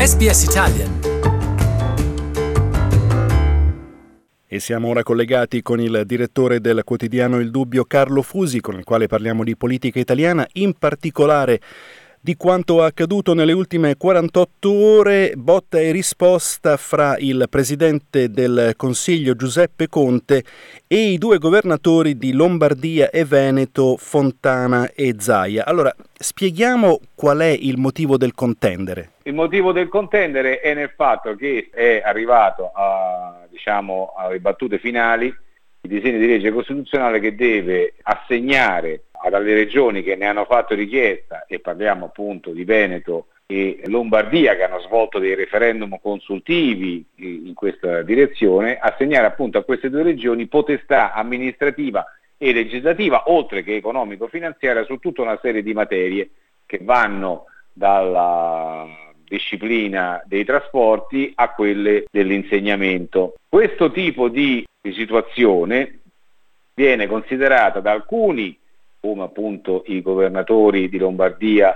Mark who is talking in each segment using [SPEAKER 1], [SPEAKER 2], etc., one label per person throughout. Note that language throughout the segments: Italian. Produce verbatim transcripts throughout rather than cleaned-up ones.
[SPEAKER 1] S B S Italian.
[SPEAKER 2] E siamo ora collegati con il direttore del quotidiano Il Dubbio, Carlo Fusi, con il quale parliamo di politica italiana, in particolare di quanto accaduto nelle ultime quarantotto ore, botta e risposta fra il presidente del Consiglio Giuseppe Conte e i due governatori di Lombardia e Veneto, Fontana e Zaia. Allora, spieghiamo qual è il motivo del contendere.
[SPEAKER 3] Il motivo del contendere è nel fatto che è arrivato a, diciamo, alle battute finali il disegno di legge costituzionale che deve assegnare alle regioni che ne hanno fatto richiesta, e parliamo appunto di Veneto e Lombardia che hanno svolto dei referendum consultivi in questa direzione, assegnare appunto a queste due regioni potestà amministrativa e legislativa, oltre che economico-finanziaria, su tutta una serie di materie che vanno dalla disciplina dei trasporti a quelle dell'insegnamento. Questo tipo di, di situazione viene considerata da alcuni, come appunto i governatori di Lombardia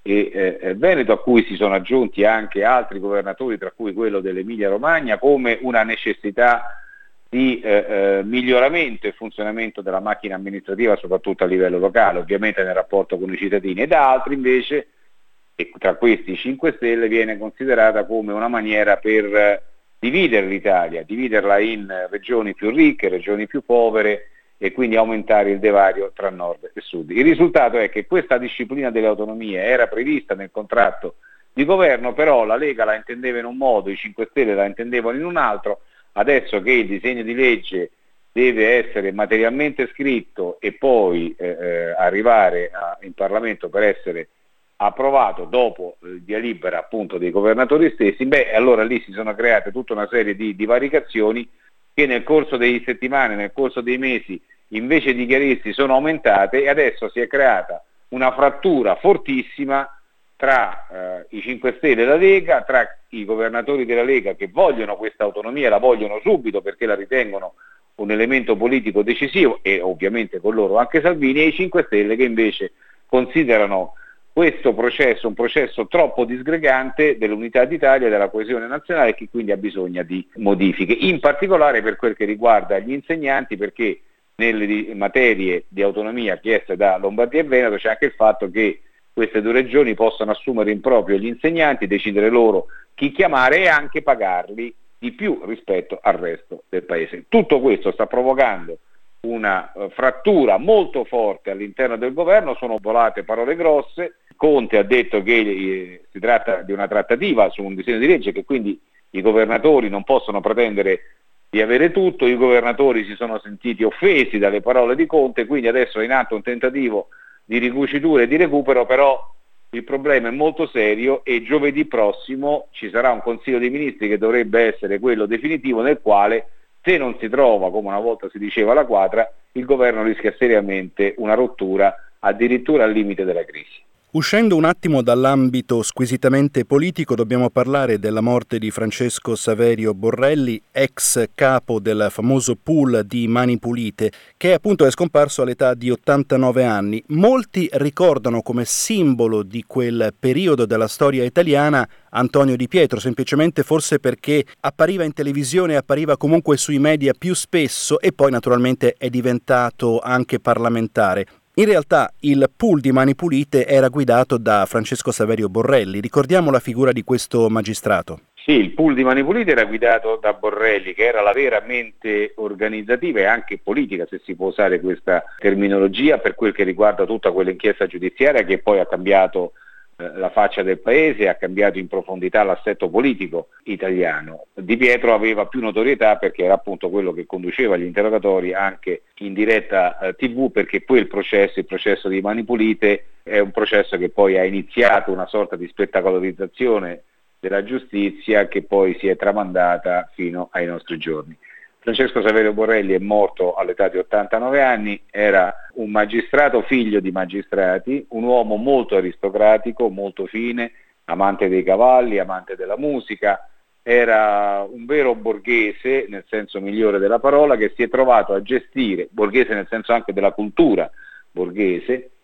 [SPEAKER 3] e eh, Veneto, a cui si sono aggiunti anche altri governatori, tra cui quello dell'Emilia Romagna, come una necessità di eh, eh, miglioramento e funzionamento della macchina amministrativa, soprattutto a livello locale, ovviamente nel rapporto con i cittadini, e da altri invece, e tra questi i cinque Stelle, viene considerata come una maniera per eh, dividere l'Italia, dividerla in regioni più ricche, regioni più povere, e quindi aumentare il divario tra nord e sud. Il risultato è che questa disciplina delle autonomie era prevista nel contratto di governo, però la Lega la intendeva in un modo, i cinque Stelle la intendevano in un altro. Adesso che il disegno di legge deve essere materialmente scritto e poi eh, eh, arrivare a, in Parlamento per essere approvato dopo il via libera appunto dei governatori stessi, beh, allora lì si sono create tutta una serie di divaricazioni che nel corso delle settimane, nel corso dei mesi, invece di chiarirsi sono aumentate, e adesso si è creata una frattura fortissima tra eh, i cinque Stelle e la Lega, tra i governatori della Lega che vogliono questa autonomia, la vogliono subito perché la ritengono un elemento politico decisivo, e ovviamente con loro anche Salvini, e i cinque Stelle che invece considerano questo processo un processo troppo disgregante dell'unità d'Italia e della coesione nazionale, che quindi ha bisogno di modifiche, in particolare per quel che riguarda gli insegnanti, perché nelle materie di autonomia chieste da Lombardia e Veneto c'è anche il fatto che queste due regioni possono assumere in proprio gli insegnanti, decidere loro chi chiamare e anche pagarli di più rispetto al resto del paese. Tutto questo sta provocando una uh, frattura molto forte all'interno del governo, sono volate parole grosse. Conte ha detto che eh, si tratta di una trattativa su un disegno di legge, che quindi i governatori non possono pretendere di avere tutto. I governatori si sono sentiti offesi dalle parole di Conte, quindi adesso è in atto un tentativo di ricucitura e di recupero, però il problema è molto serio e giovedì prossimo ci sarà un Consiglio dei Ministri che dovrebbe essere quello definitivo, nel quale, se non si trova, come una volta si diceva, la quadra, il governo rischia seriamente una rottura, addirittura al limite della crisi.
[SPEAKER 2] Uscendo un attimo dall'ambito squisitamente politico, dobbiamo parlare della morte di Francesco Saverio Borrelli, ex capo del famoso pool di Mani Pulite, che appunto è scomparso all'età di ottantanove anni. Molti ricordano come simbolo di quel periodo della storia italiana Antonio Di Pietro, semplicemente forse perché appariva in televisione, appariva comunque sui media più spesso, e poi naturalmente è diventato anche parlamentare. In realtà il pool di Mani Pulite era guidato da Francesco Saverio Borrelli. Ricordiamo la figura di questo magistrato.
[SPEAKER 3] Sì, il pool di Mani Pulite era guidato da Borrelli, che era la vera mente organizzativa e anche politica, se si può usare questa terminologia, per quel che riguarda tutta quell'inchiesta giudiziaria che poi ha cambiato la faccia del paese, ha cambiato in profondità l'assetto politico italiano. Di Pietro aveva più notorietà perché era appunto quello che conduceva gli interrogatori anche in diretta eh, tivù, perché poi il processo, il processo di Mani Pulite è un processo che poi ha iniziato una sorta di spettacolarizzazione della giustizia che poi si è tramandata fino ai nostri giorni. Francesco Saverio Borrelli è morto all'età di ottantanove anni, era un magistrato figlio di magistrati, un uomo molto aristocratico, molto fine, amante dei cavalli, amante della musica, era un vero borghese nel senso migliore della parola, che si è trovato a gestire, borghese nel senso anche della cultura borghese, si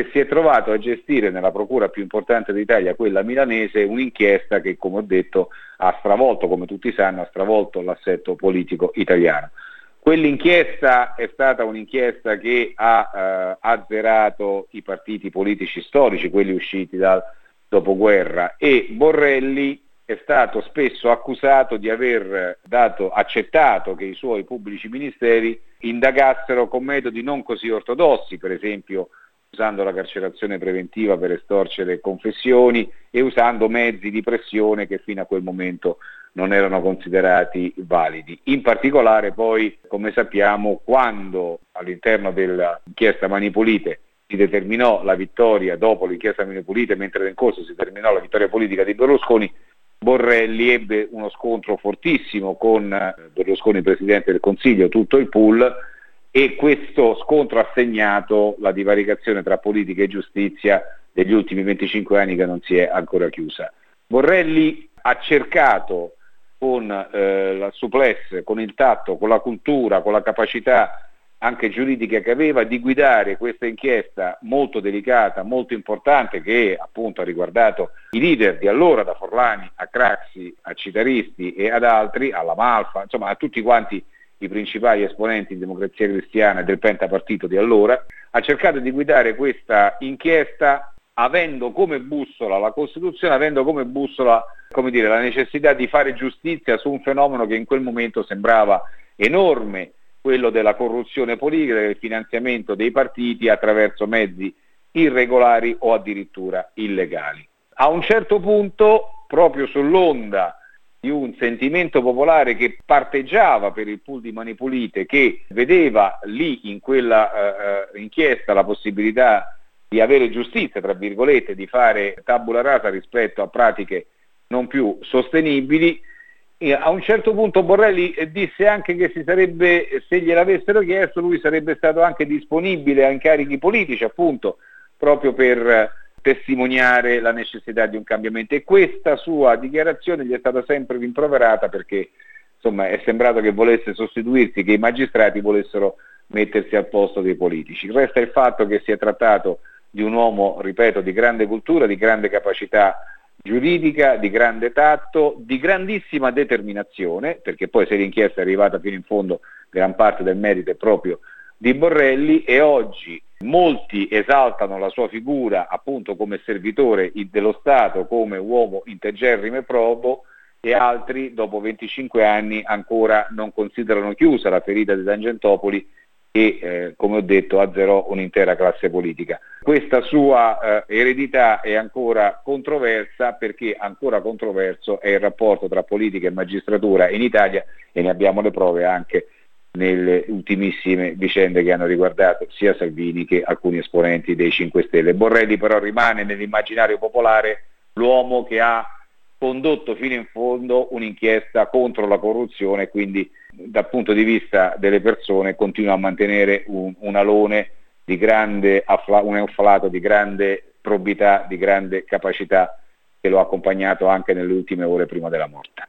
[SPEAKER 3] che si è trovato a gestire nella procura più importante d'Italia, quella milanese, un'inchiesta che, come ho detto, ha stravolto, come tutti sanno, ha stravolto l'assetto politico italiano. Quell'inchiesta è stata un'inchiesta che ha eh, azzerato i partiti politici storici, quelli usciti dal dopoguerra, e Borrelli è stato spesso accusato di aver dato, accettato che i suoi pubblici ministeri indagassero con metodi non così ortodossi, per esempio usando la carcerazione preventiva per estorcere confessioni e usando mezzi di pressione che fino a quel momento non erano considerati validi. In particolare poi, come sappiamo, quando all'interno dell'inchiesta Mani Pulite si determinò la vittoria, dopo l'inchiesta Mani Pulite, mentre era in corso si terminò la vittoria politica di Berlusconi, Borrelli ebbe uno scontro fortissimo con Berlusconi Presidente del Consiglio, tutto il pool, e questo scontro ha segnato la divaricazione tra politica e giustizia degli ultimi venticinque anni che non si è ancora chiusa. Borrelli ha cercato con eh, la souplesse, con il tatto, con la cultura, con la capacità anche giuridica che aveva di guidare questa inchiesta molto delicata, molto importante, che appunto ha riguardato i leader di allora, da Forlani a Craxi, a Citaristi e ad altri, alla Malfa, insomma a tutti quanti i principali esponenti in Democrazia Cristiana del pentapartito di allora. Ha cercato di guidare questa inchiesta avendo come bussola la Costituzione, avendo come bussola, come dire, la necessità di fare giustizia su un fenomeno che in quel momento sembrava enorme, quello della corruzione politica, del finanziamento dei partiti attraverso mezzi irregolari o addirittura illegali. A un certo punto, proprio sull'onda di un sentimento popolare che parteggiava per il pool di Mani Pulite, che vedeva lì in quella uh, inchiesta la possibilità di avere giustizia, tra virgolette, di fare tabula rasa rispetto a pratiche non più sostenibili, e a un certo punto Borrelli disse anche che si sarebbe, se gliel'avessero chiesto, lui sarebbe stato anche disponibile a incarichi politici, appunto, proprio per testimoniare la necessità di un cambiamento, e questa sua dichiarazione gli è stata sempre rimproverata perché insomma è sembrato che volesse sostituirsi, che i magistrati volessero mettersi al posto dei politici. Resta il fatto che si è trattato di un uomo, ripeto, di grande cultura, di grande capacità giuridica, di grande tatto, di grandissima determinazione, perché poi se l'inchiesta è arrivata fino in fondo gran parte del merito è proprio di Borrelli, e oggi molti esaltano la sua figura appunto come servitore dello Stato, come uomo integerrimo e probo, e altri dopo venticinque anni ancora non considerano chiusa la ferita di Tangentopoli e eh, come ho detto azzerò un'intera classe politica. Questa sua eh, eredità è ancora controversa, perché ancora controverso è il rapporto tra politica e magistratura in Italia, e ne abbiamo le prove anche nelle ultimissime vicende che hanno riguardato sia Salvini che alcuni esponenti dei cinque Stelle. Borrelli però rimane nell'immaginario popolare l'uomo che ha condotto fino in fondo un'inchiesta contro la corruzione, quindi dal punto di vista delle persone continua a mantenere un, un alone di grande, un afflato di grande probità, di grande capacità, che lo ha accompagnato anche nelle ultime ore prima della morte.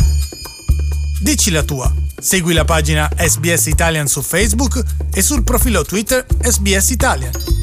[SPEAKER 1] Dici la tua. Segui la pagina S B S Italian su Facebook e sul profilo Twitter S B S Italian.